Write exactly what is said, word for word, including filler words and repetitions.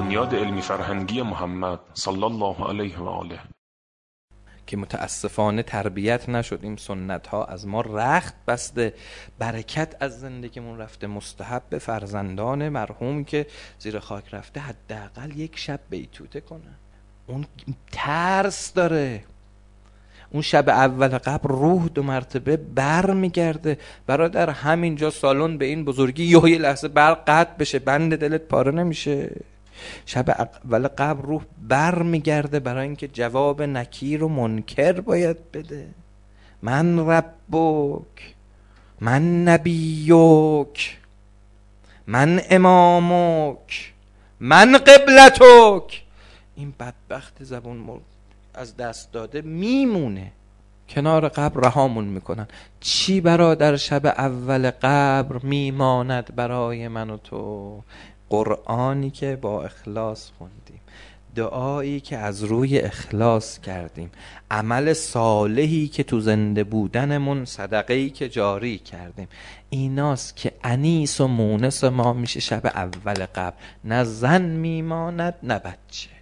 بنیاد علمی فرهنگی محمد صلی الله علیه و آله که متاسفانه تربیت نشدیم، سنت ها از ما رخت بسته، برکت از زندگیمون رفته. مستحب به فرزندان مرحوم که زیر خاک رفته حداقل یک شب بیتوته کنن. اون ترس داره، اون شب اول قبر روح دو مرتبه بر میگرده. برادر همینجا سالن به این بزرگی یه لحظه برق قطع بشه، بند دلت پاره نمیشه. شب اول قبر روح بر میگرده برای اینکه جواب نکیر و منکر باید بده. من ربک، من نبیک، من امامک، من قبلتک. این بدبخت زبون مرد از دست داده میمونه، کنار قبر رهامون میکنن. چی برادر شب اول قبر میماند برای من و تو؟ قرآنی که با اخلاص خوندیم، دعایی که از روی اخلاص کردیم، عمل صالحی که تو زنده بودنمون، صدقه‌ای که جاری کردیم، ایناست که انیس و مونس ما میشه شب اول قبر. نه زن میماند نه بچه.